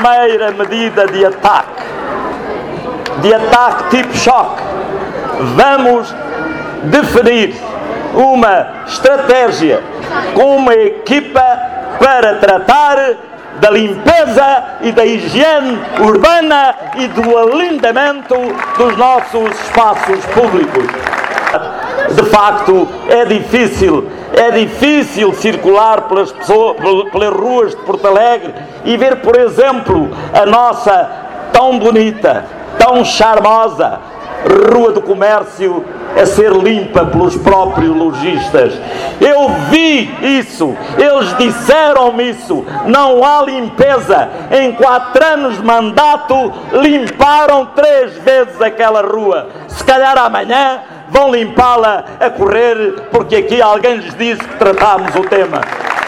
primeira medida de ataque tipo choque. Vamos definir uma estratégia com uma equipa para tratar da limpeza e da higiene urbana e do alindamento dos nossos espaços públicos. De facto, é difícil circular pelas ruas de Porto Alegre e ver, por exemplo, a nossa tão bonita, tão charmosa Rua do Comércio a ser limpa pelos próprios lojistas. Eu vi isso, eles disseram-me isso. Não há limpeza. Em 4 anos de mandato limparam 3 vezes aquela rua. Se calhar amanhã vão limpá-la a correr, porque aqui alguém lhes disse que tratámos o tema.